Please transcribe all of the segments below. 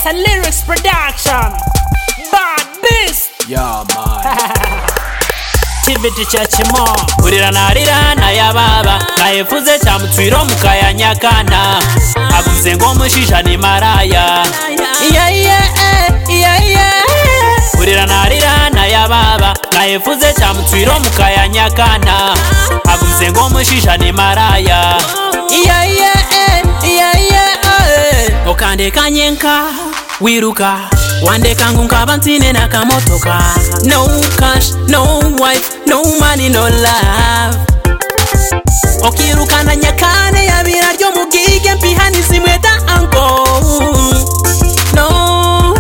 Yes, a lyrics production. Bad beast. Yeah, man. Tiviti chachimo. Urira narira na yababa Kaefuze chamutwiro mukayanyakana Aguze ngo mushisha ni maraya Urira narira na yababa Kaefuze chamutwiro mukayanyakana Aguze ngo mushisha ni maraya Okande kanyenka wiruka Wandeka nkaba ntine nakamotoka No cash, no wife, no money, no love Okirukana nyakane yabira ryo mugige mpihani zimweta anko No,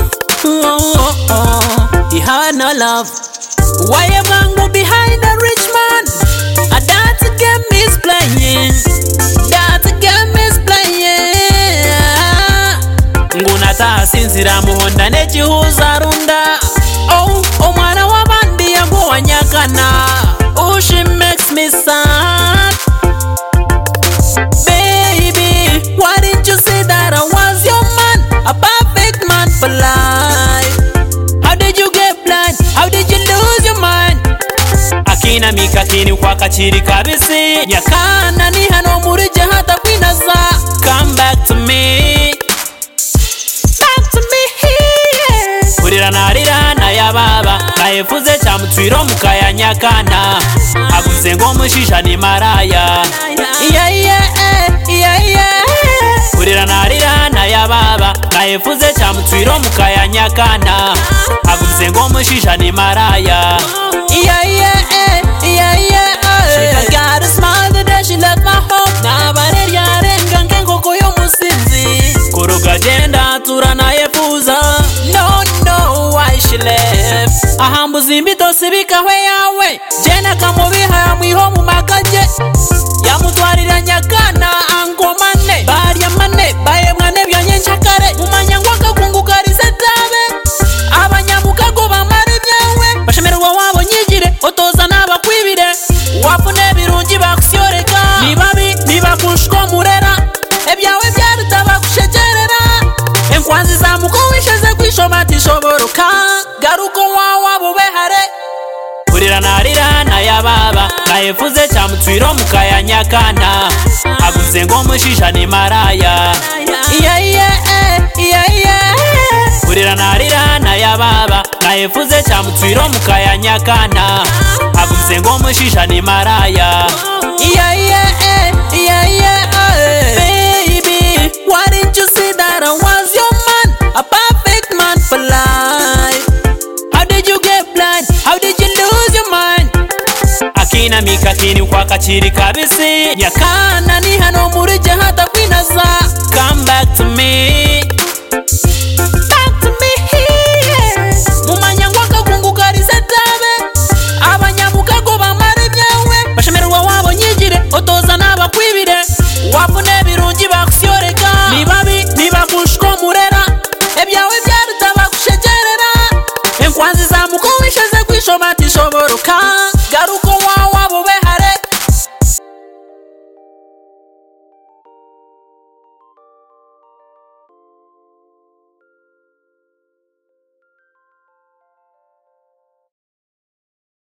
he had no love Why am I behind a rich man? That game is playing That game is playing Ngunata sinzira muhonda nechihuza runda Omwana wabandi yangu wanyakana She makes me sad Baby, why didn't you say that I was your man? A perfect man for life How did you get blind? How did you lose your mind? Akina mikakini kwa kachiri kabisi Nyakana ni hano murije hata kwinaza Come back to me Urira narira na yababa Kaefuze chamutwiro mukayanyakana Aguze ngo mushisha ni maraya Urira narira na yababa Kaefuze chamutwiro mukayanyakana Aguze ngo mushisha ni maraya She got a smile the day she left my home Nabare yarenga nkengoko yo musinzi Kuruga jenda turana yefuza No, why she left Ahambuzi mbito sibika we yawe Jena kamubiha ya mwiho mu makaje Yamutwarira nyakana angomane Barya mane, baye mwane byanye nchakare Mumanya ngwaka kungukarize tabe Abanyamukago bamare byawe Bashemerwa wabo nyigire, otoza n'abakwibire Wapune birungi bakusyoreka Nibabi, nibakushko murera Ebyawe byarutaba kushegerera Enkwanzi za muko wisheze kwishoma tishoboroka Garuko wawa bubehare Urira narira na yababa Kaefuze chamutwiro mukayanyakana Aguze ngo mushisha ni maraya Urira narira na yababa Kaefuze chamutwiro mukayanyakana Aguze ngo mushisha ni maraya Baby, why didn't you say that I was your man? A perfect man for life How did you get blind? How did you lose your mind? Akina mikakini kwa kachiri